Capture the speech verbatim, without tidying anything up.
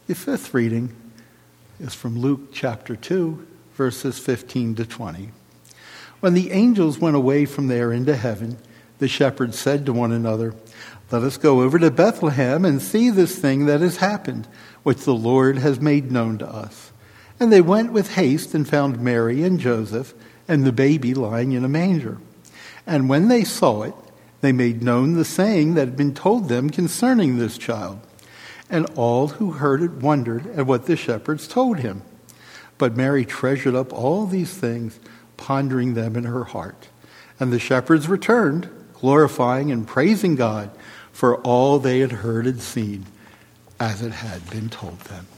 The fifth reading is from Luke chapter two, verses fifteen to twenty. When the angels went away from there into heaven, the shepherds said to one another, "Let us go over to Bethlehem and see this thing that has happened, which the Lord has made known to us." And they went with haste and found Mary and Joseph and the baby lying in a manger. And when they saw it, they made known the saying that had been told them concerning this child. And all who heard it wondered at what the shepherds told him. But Mary treasured up all these things, pondering them in her heart. And the shepherds returned, glorifying and praising God for all they had heard and seen, as it had been told them.